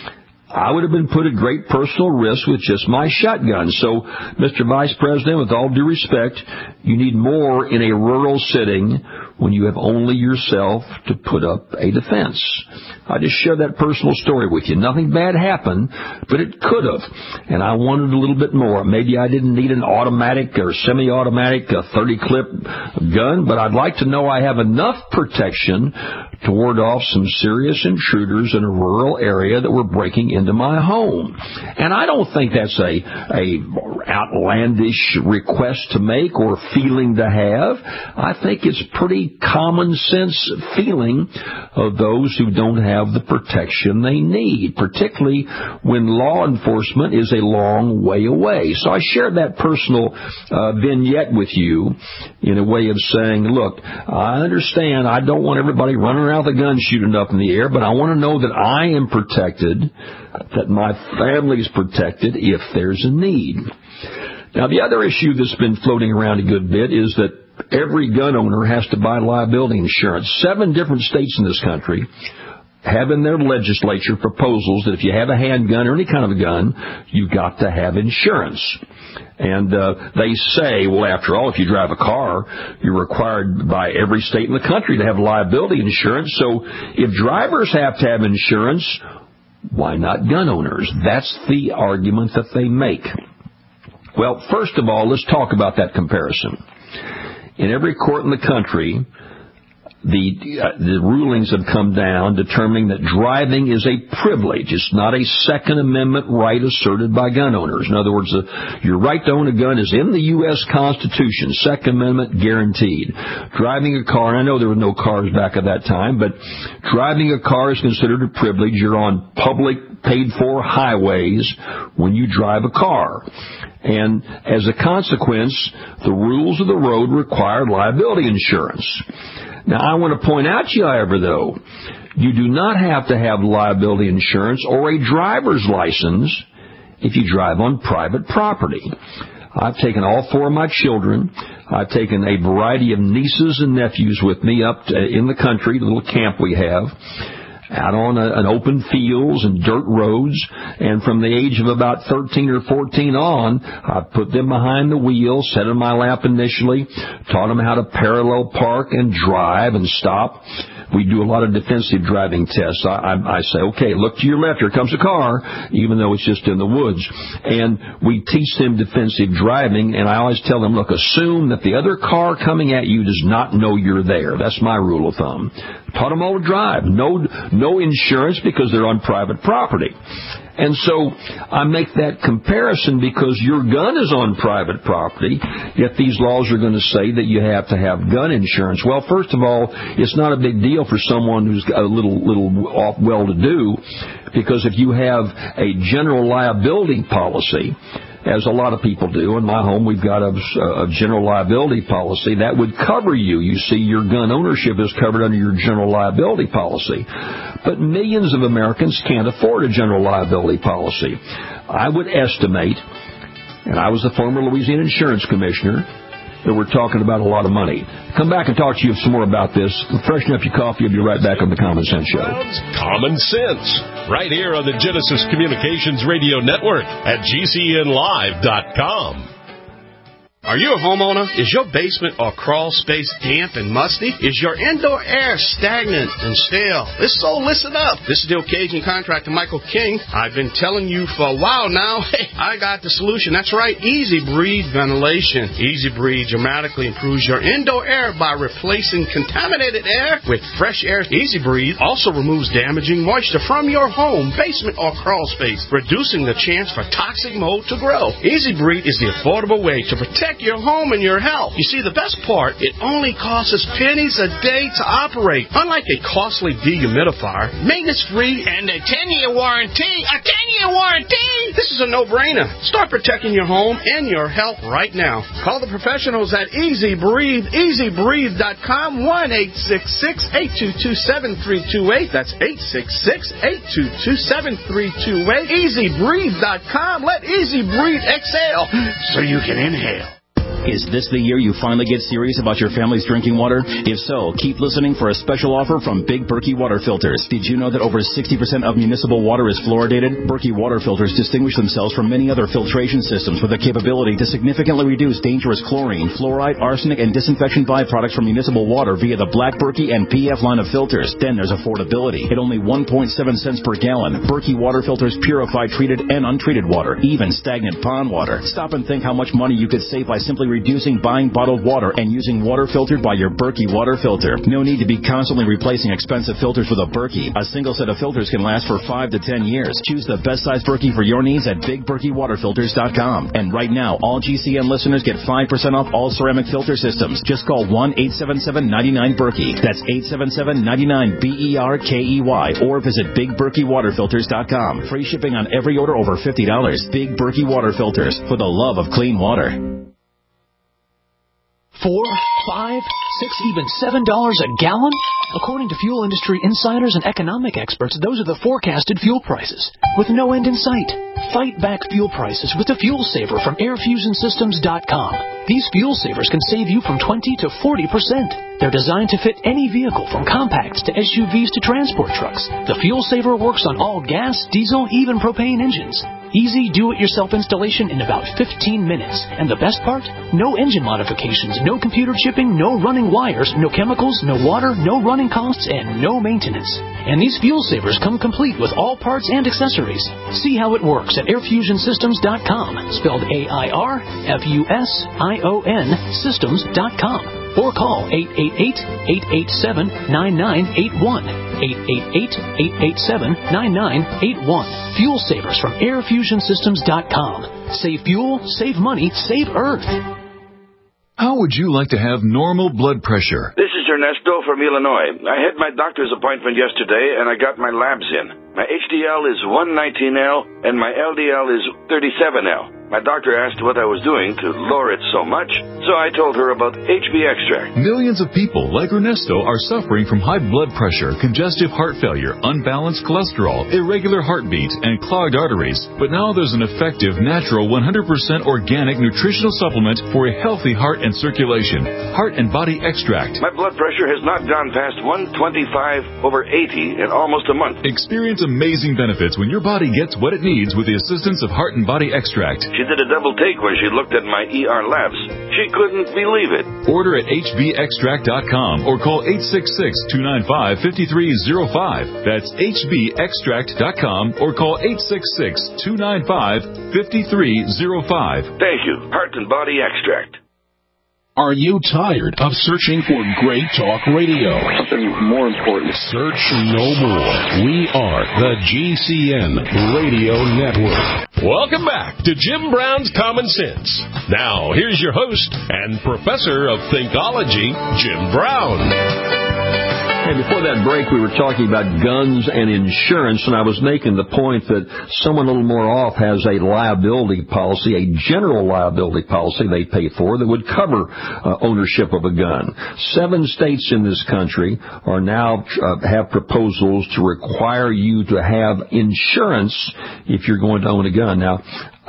I would have been put at great personal risk with just my shotgun. So, Mister Vice President, with all due respect, you need more in a rural setting when you have only yourself to put up a defense. I just shared that personal story with you. Nothing bad happened, but it could have. And I wanted a little bit more. Maybe I didn't need an automatic or semi-automatic thirty clip gun, but I'd like to know I have enough protection to ward off some serious intruders in a rural area that were breaking into my home. And I don't think that's a, a outlandish request to make or feeling to have. I think it's pretty common sense feeling of those who don't have the protection they need, particularly when law enforcement is a long way away. So I shared that personal uh, vignette with you in a way of saying, look, I understand I don't want everybody running around with a gun shooting up in the air, but I want to know that I am protected, that my family's protected if there's a need. Now, the other issue that's been floating around a good bit is that every gun owner has to buy liability insurance. Seven different states in this country have in their legislature proposals that if you have a handgun or any kind of a gun, you've got to have insurance. And uh, they say, well, after all, if you drive a car, you're required by every state in the country to have liability insurance. So if drivers have to have insurance, why not gun owners? That's the argument that they make. Well, first of all, let's talk about that comparison. In every court in the country, The, uh, the rulings have come down determining that driving is a privilege. It's not a Second Amendment right asserted by gun owners. In other words, uh, your right to own a gun is in the U S Constitution, Second Amendment guaranteed. Driving a car, and I know there were no cars back at that time, but driving a car is considered a privilege. You're on public, paid-for highways when you drive a car. And as a consequence, the rules of the road require liability insurance. Now, I want to point out to you, however, though, you do not have to have liability insurance or a driver's license if you drive on private property. I've taken all four of my children. I've taken a variety of nieces and nephews with me up to, in the country, the little camp we have, out on a, an open fields and dirt roads, and from the age of about thirteen or fourteen on, I put them behind the wheel, sat in my lap initially, taught them how to parallel park and drive and stop. We do a lot of defensive driving tests. I, I, I say, okay, look to your left, here comes a car, even though it's just in the woods. And we teach them defensive driving, and I always tell them, look, assume that the other car coming at you does not know you're there. That's my rule of thumb. Taught them all to drive. No, no insurance because they're on private property. And so I make that comparison because your gun is on private property, yet these laws are going to say that you have to have gun insurance. Well, first of all, it's not a big deal for someone who's a little, little off well-to-do, because if you have a general liability policy, as a lot of people do. In my home, we've got a, a general liability policy that would cover you. You see, your gun ownership is covered under your general liability policy. But millions of Americans can't afford a general liability policy. I would estimate, and I was the former Louisiana Insurance Commissioner, that we're talking about a lot of money. Come back and talk to you some more about this. Freshen up your coffee. I'll be right back on the Common Sense Show. Common Sense, right here on the Genesis Communications Radio Network at G C N live dot com. Are you a homeowner? Is your basement or crawl space damp and musty? Is your indoor air stagnant and stale? If so, listen up. This is the occasion contractor, Michael King. I've been telling you for a while now, hey, I got the solution. That's right, Easy Breathe Ventilation. Easy Breathe dramatically improves your indoor air by replacing contaminated air with fresh air. Easy Breathe also removes damaging moisture from your home, basement, or crawl space, reducing the chance for toxic mold to grow. Easy Breathe is the affordable way to protect your home and your health. You see, the best part, it only costs us pennies a day to operate. Unlike a costly dehumidifier, maintenance-free, and a ten-year warranty. A ten-year warranty! This is a no-brainer. Start protecting your home and your health right now. Call the professionals at Easy Breathe, easy breathe dot com, one eight six six, eight two two, seven three two eight. That's eight six six, eight two two, seven three two eight. easy breathe dot com. Let Easy Breathe exhale so you can inhale. Is this the year you finally get serious about your family's drinking water? If so, keep listening for a special offer from Big Berkey Water Filters. Did you know that over sixty percent of municipal water is fluoridated? Berkey Water Filters distinguish themselves from many other filtration systems with the capability to significantly reduce dangerous chlorine, fluoride, arsenic, and disinfection byproducts from municipal water via the Black Berkey and P F line of filters. Then there's affordability. At only one point seven cents per gallon, Berkey Water Filters purify treated and untreated water, even stagnant pond water. Stop and think how much money you could save by simply reducing buying bottled water and using water filtered by your Berkey water filter. No need to be constantly replacing expensive filters with a Berkey. A single set of filters can last for five to ten years. Choose the best size Berkey for your needs at big berkey water filters dot com. And right now, all G C N listeners get five percent off all ceramic filter systems. Just call one eight seven seven, nine nine, Berkey. That's eight seven seven, nine nine, B E R K E Y. Or visit big berkey water filters dot com. Free shipping on every order over fifty dollars. Big Berkey Water Filters, for the love of clean water. Four, five, six, even seven dollars a gallon? According to fuel industry insiders and economic experts, those are the forecasted fuel prices, with no end in sight. Fight back fuel prices with the Fuel Saver from air fusion systems dot com. These fuel savers can save you from twenty to forty percent. They're designed to fit any vehicle from compacts to S U Vs to transport trucks. The Fuel Saver works on all gas, diesel, even propane engines. Easy do-it-yourself installation in about fifteen minutes. And the best part? No engine modifications, no computer chipping, no running wires, no chemicals, no water, no running costs, and no maintenance. And these fuel savers come complete with all parts and accessories. See how it works at air fusion systems dot com, spelled A I R F U S I O N systems dot com. Or call eight eight eight, eight eight seven, nine nine eight one. eight eight eight, eight eight seven, nine nine eight one. Fuel Savers from air fusion systems dot com. Save fuel, save money, save Earth. How would you like to have normal blood pressure? This is Ernesto from Illinois. I had my doctor's appointment yesterday, and I got my labs in. My H D L is one nineteen L, and my L D L is thirty-seven L. My doctor asked what I was doing to lower it so much, so I told her about H B Extract. Millions of people like Ernesto are suffering from high blood pressure, congestive heart failure, unbalanced cholesterol, irregular heartbeat, and clogged arteries. But now there's an effective, natural, one hundred percent organic nutritional supplement for a healthy heart and circulation. Heart and Body Extract. My blood pressure has not gone past one twenty-five over eighty in almost a month. Experience amazing benefits when your body gets what it needs with the assistance of Heart and Body Extract. She did a double take when she looked at my E R labs. She couldn't believe it. Order at H B extract dot com or call eight six six, two nine five, five three zero five. That's H B extract dot com or call eight six six, two nine five, five three zero five. Thank you. Heart and Body Extract. Are you tired of searching for great talk radio? Something more important. Search no more. We are the G C N Radio Network. Welcome back to Jim Brown's Common Sense. Now, here's your host and professor of Thinkology, Jim Brown. Hey, before that break, we were talking about guns and insurance, and I was making the point that someone a little more off has a liability policy, a general liability policy they pay for that would cover uh, ownership of a gun. Seven states in this country are now uh, have proposals to require you to have insurance if you're going to own a gun. Now,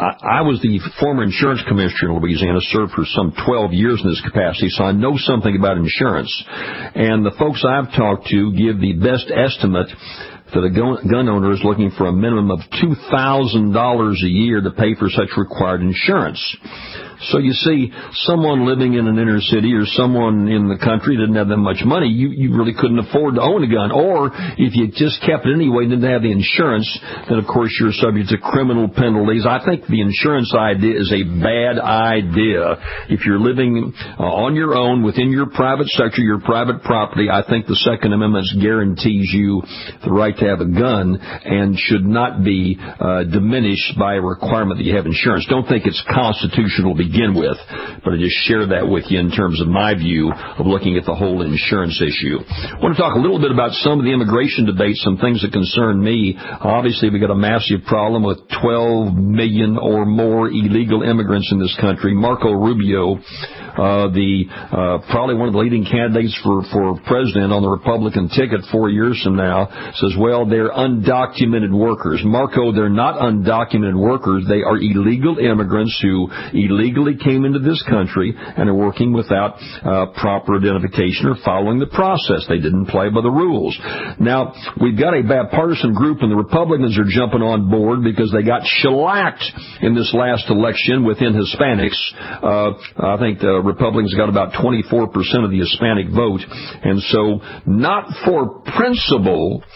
I was the former insurance commissioner in Louisiana, served for some twelve years in this capacity, so I know something about insurance. And the folks I've talked to give the best estimate that a gun owner is looking for a minimum of two thousand dollars a year to pay for such required insurance. So you see, someone living in an inner city or someone in the country didn't have that much money, you, you really couldn't afford to own a gun. Or if you just kept it anyway and didn't have the insurance, then of course you're subject to criminal penalties. I think the insurance idea is a bad idea. If you're living uh, on your own within your private sector, your private property, I think the Second Amendment guarantees you the right to have a gun and should not be uh, diminished by a requirement that you have insurance. Don't think it's constitutional to begin with, but I just share that with you in terms of my view of looking at the whole insurance issue. I want to talk a little bit about some of the immigration debates, some things that concern me. Obviously, we've got a massive problem with twelve million or more illegal immigrants in this country. Marco Rubio, uh, the uh, probably one of the leading candidates for, for president on the Republican ticket four years from now, says, well, they're undocumented workers. Marco, they're not undocumented workers. They are illegal immigrants who illegally came into this country and are working without uh, proper identification or following the process. They didn't play by the rules. Now, we've got a bipartisan group, and the Republicans are jumping on board because they got shellacked in this last election within Hispanics. Uh, I think the Republicans got about twenty-four percent of the Hispanic vote. And so, not for principle,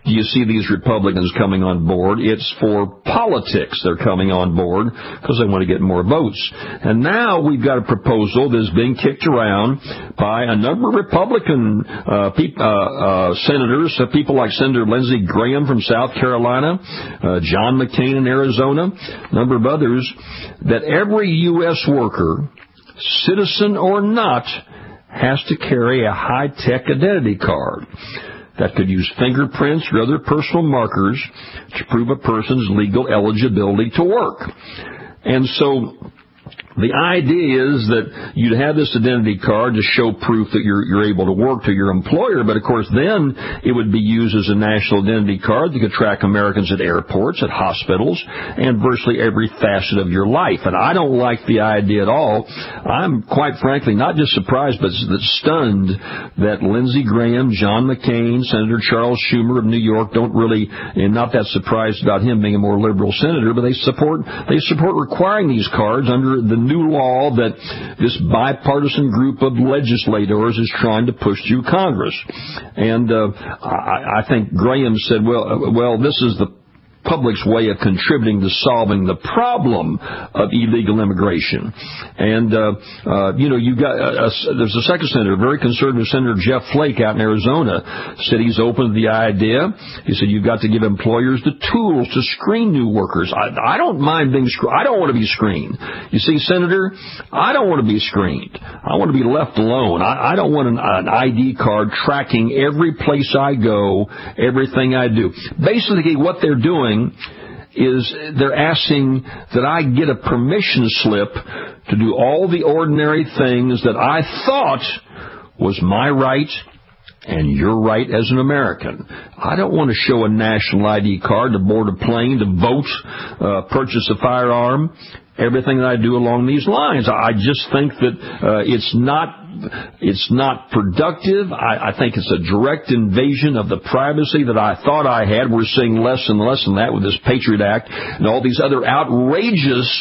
do you see these Republicans coming on board. It's for politics they're coming on board because they want to get more votes. And now we've got a proposal that's being kicked around by a number of Republican uh, pe- uh, uh, senators, uh, people like Senator Lindsey Graham from South Carolina, uh, John McCain in Arizona, a number of others, that every U S worker, citizen or not, has to carry a high-tech identity card that could use fingerprints or other personal markers to prove a person's legal eligibility to work. And so the idea is that you'd have this identity card to show proof that you're, you're able to work to your employer, but of course then it would be used as a national identity card that could track Americans at airports, at hospitals, and virtually every facet of your life. And I don't like the idea at all. I'm quite frankly not just surprised, but stunned that Lindsey Graham, John McCain, Senator Charles Schumer of New York don't really, and not that surprised about him being a more liberal senator, but they support they support requiring these cards under the new law that this bipartisan group of legislators is trying to push through Congress. And uh, I, I think Graham said, well, well, this is the public's way of contributing to solving the problem of illegal immigration. And, uh, uh, you know, you got, uh, uh, there's a second senator, very conservative Senator Jeff Flake out in Arizona, said he's open to the idea. He said you've got to give employers the tools to screen new workers. I, I don't mind being screened. I don't want to be screened. You see, Senator, I don't want to be screened. I want to be left alone. I, I don't want an, an I D card tracking every place I go, everything I do. Basically, what they're doing is they're asking that I get a permission slip to do all the ordinary things that I thought was my right and your right as an American. I don't want to show a national I D card to board a plane, to vote, uh, purchase a firearm, everything that I do along these lines. I just think that uh, it's not it's not productive. I, I think it's a direct invasion of the privacy that I thought I had. We're seeing less and less of that with this Patriot Act and all these other outrageous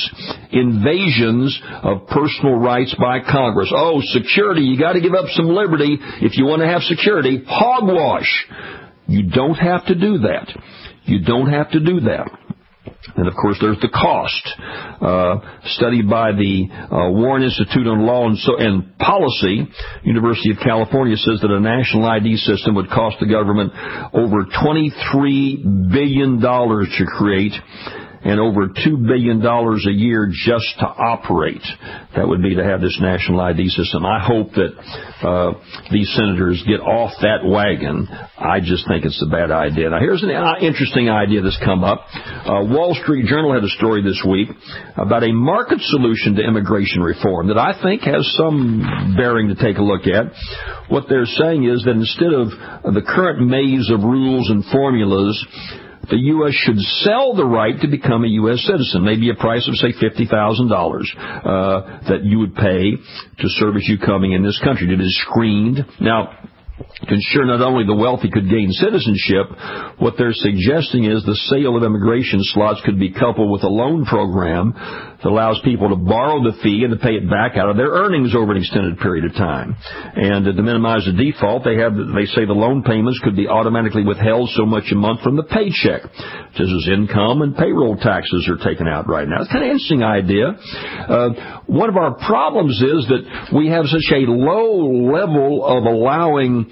invasions of personal rights by Congress. Oh, security, you got to give up some liberty if you want to have security. Hogwash. You don't have to do that. You don't have to do that. And, of course, there's the cost. Uh, study by the uh, Warren Institute on Law and, so- and Policy, University of California, says that a national I D system would cost the government over twenty-three billion dollars to create and over two billion dollars a year just to operate. That would be to have this national I D system. I hope that uh, these senators get off that wagon. I just think it's a bad idea. Now, here's an interesting idea that's come up. Uh, Wall Street Journal had a story this week about a market solution to immigration reform that I think has some bearing to take a look at. What they're saying is that instead of the current maze of rules and formulas, the U S should sell the right to become a U S citizen, maybe a price of, say, fifty thousand dollars uh, that you would pay to service you coming in this country. It is screened. Now, to ensure not only the wealthy could gain citizenship, what they're suggesting is the sale of immigration slots could be coupled with a loan program that allows people to borrow the fee and to pay it back out of their earnings over an extended period of time. And to minimize the default, they have they say the loan payments could be automatically withheld so much a month from the paycheck, just as income and payroll taxes are taken out right now. It's kind of an interesting idea. Uh, one of our problems is that we have such a low level of allowing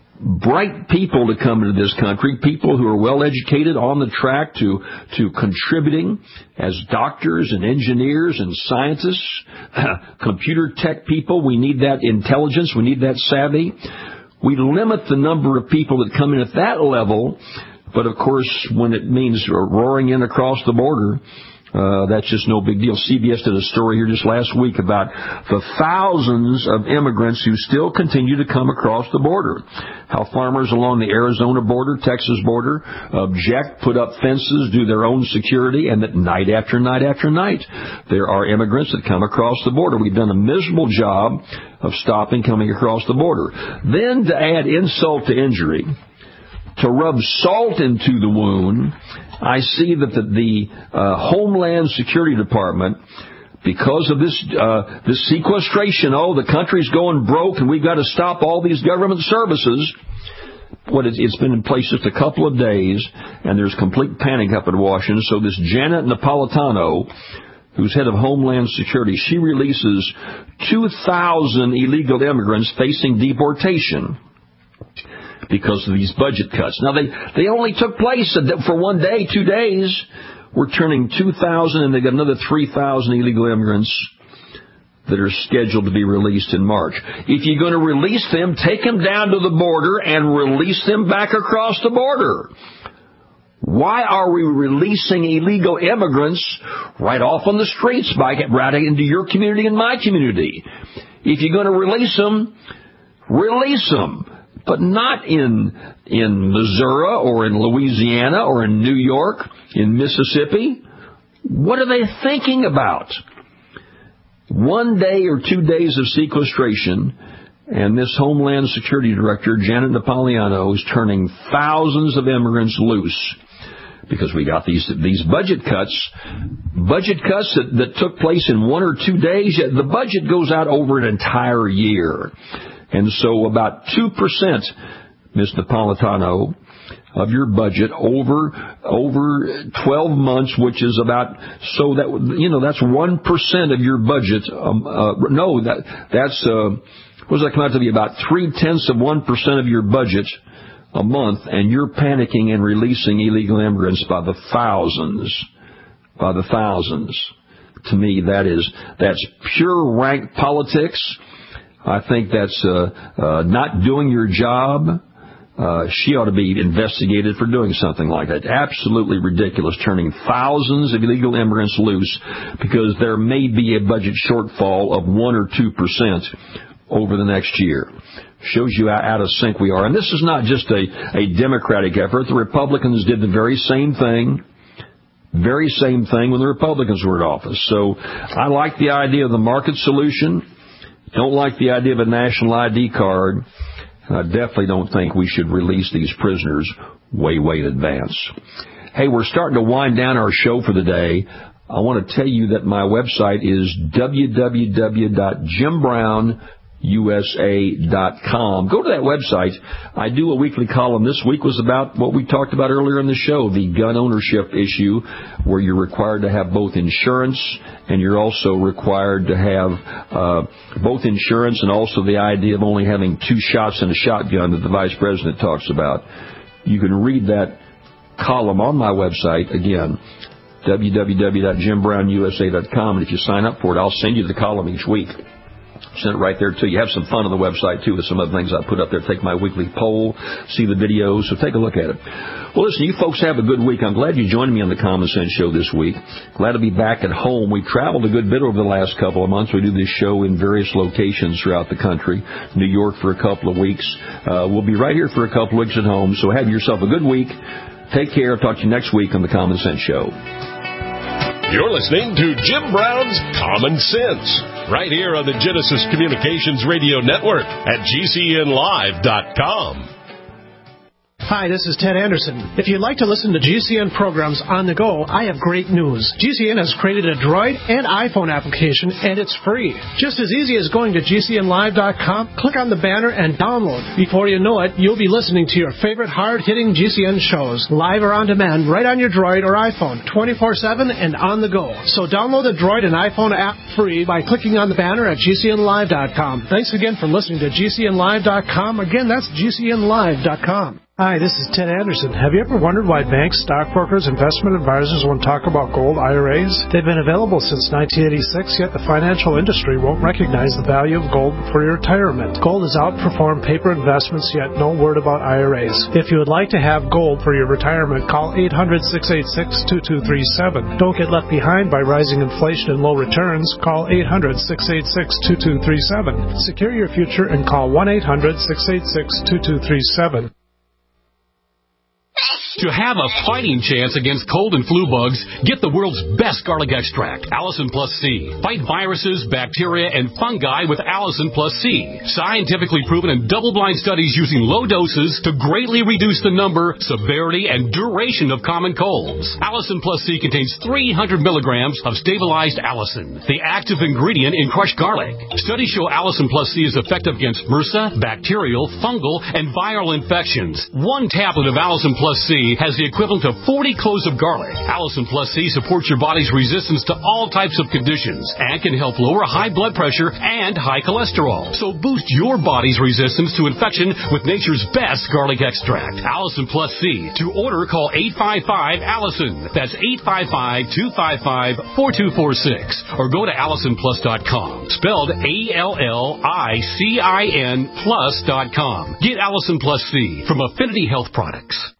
bright people to come into this country, people who are well educated, on the track to to contributing as doctors and engineers and scientists, computer tech people. We need that intelligence. We need that savvy. We limit the number of people that come in at that level, but of course, when it means roaring in across the border, Uh, that's just no big deal. C B S did a story here just last week about the thousands of immigrants who still continue to come across the border. How farmers along the Arizona border, Texas border, object, put up fences, do their own security, and that night after night after night, there are immigrants that come across the border. We've done a miserable job of stopping coming across the border. Then to add insult to injury, to rub salt into the wound, I see that the, the uh, Homeland Security Department, because of this uh, this sequestration, oh, the country's going broke and we've got to stop all these government services. what it's, it's been in place just a couple of days, and there's complete panic up in Washington. So this Janet Napolitano, who's head of Homeland Security, she releases two thousand illegal immigrants facing deportation because of these budget cuts. Now, they, they only took place for one day, two days. We're turning two thousand, and they got another three thousand illegal immigrants that are scheduled to be released in March. If you're going to release them, take them down to the border and release them back across the border. Why are we releasing illegal immigrants right off on the streets, by right into your community and my community? If you're going to release them, release them, but not in in Missouri or in Louisiana or in New York, in Mississippi. What are they thinking about? One day or two days of sequestration, and this Homeland Security Director, Janet Napolitano, is turning thousands of immigrants loose because we got these these budget cuts, budget cuts that, that took place in one or two days. The budget goes out over an entire year. And so about two percent, Miz Napolitano, of your budget over over twelve months, which is about, so that, you know, that's one percent of your budget. Um, uh, no, that that's, uh, what does that come out to be? About three-tenths of one percent of your budget a month, and you're panicking and releasing illegal immigrants by the thousands, by the thousands. To me, that is, that's pure rank politics. I think that's uh, uh, not doing your job. Uh, she ought to be investigated for doing something like that. Absolutely ridiculous, turning thousands of illegal immigrants loose because there may be a budget shortfall of one or two percent over the next year. Shows you how out of sync we are. And this is not just a, a Democratic effort. The Republicans did the very same thing, very same thing when the Republicans were in office. So I like the idea of the market solution. Don't like the idea of a national I D card. I definitely don't think we should release these prisoners way, way in advance. Hey, we're starting to wind down our show for the day. I want to tell you that my website is w w w dot jim brown u s a dot com. Go to that website. I do a weekly column. This week was about what we talked about earlier in the show, the gun ownership issue, where you're required to have both insurance and you're also required to have uh, both insurance and also the idea of only having two shots in a shotgun that the Vice President talks about. You can read that column on my website, again, w w w dot jim brown u s a dot com, and if you sign up for it, I'll send you the column each week. Send it right there, too. You have some fun on the website, too, with some other things I put up there. Take my weekly poll, see the videos, so take a look at it. Well, listen, you folks have a good week. I'm glad you joined me on the Common Sense Show this week. Glad to be back at home. We've traveled a good bit over the last couple of months. We do this show in various locations throughout the country. New York for a couple of weeks. Uh, we'll be right here for a couple of weeks at home, so have yourself a good week. Take care. I'll talk to you next week on the Common Sense Show. You're listening to Jim Brown's Common Sense, right here on the Genesis Communications Radio Network at G C N live dot com. Hi, this is Ted Anderson. If you'd like to listen to G C N programs on the go, I have great news. G C N has created a Droid and iPhone application, and it's free. Just as easy as going to G C N live dot com, click on the banner, and download. Before you know it, you'll be listening to your favorite hard-hitting G C N shows, live or on demand, right on your Droid or iPhone, twenty-four seven and on the go. So download the Droid and iPhone app free by clicking on the banner at G C N live dot com. Thanks again for listening to G C N live dot com. Again, that's G C N live dot com. Hi, this is Ted Anderson. Have you ever wondered why banks, stockbrokers, investment advisors won't talk about gold I R As? They've been available since nineteen eighty-six, yet the financial industry won't recognize the value of gold for your retirement. Gold has outperformed paper investments, yet no word about I R As. If you would like to have gold for your retirement, call eight hundred, six eight six, two two three seven. Don't get left behind by rising inflation and low returns. Call eight hundred, six eight six, two two three seven. Secure your future and call one eight hundred, six eight six, two two three seven. To have a fighting chance against cold and flu bugs, get the world's best garlic extract, Allison Plus C. Fight viruses, bacteria, and fungi with Allison Plus C. Scientifically proven in double-blind studies using low doses to greatly reduce the number, severity, and duration of common colds. Allison Plus C contains three hundred milligrams of stabilized allicin, the active ingredient in crushed garlic. Studies show Allison Plus C is effective against MRSA, bacterial, fungal, and viral infections. One tablet of Allison Plus C has the equivalent of forty cloves of garlic. Allison Plus C supports your body's resistance to all types of conditions and can help lower high blood pressure and high cholesterol. So boost your body's resistance to infection with nature's best garlic extract, Allison Plus C. To order, call eight five five, Allison. That's eight five five, two five five, four two four six. Or go to allison plus dot com. Spelled A L L I C I N plus dot com. Get Allison Plus C from Affinity Health Products.